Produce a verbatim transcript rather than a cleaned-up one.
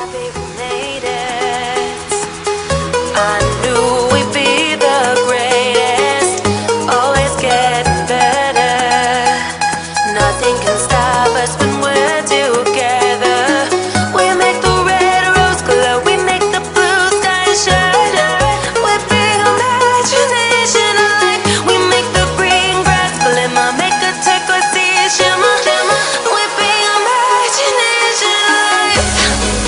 happy we made it. I knew we'd be the greatest, always getting better. Nothing can stop us when we're together. We make the red rose glow, we make the blue sky shine. We bring imagination alive, we make the green grass glimmer, make a turquoise sea shimmer, shimmer. We bring imagination alive.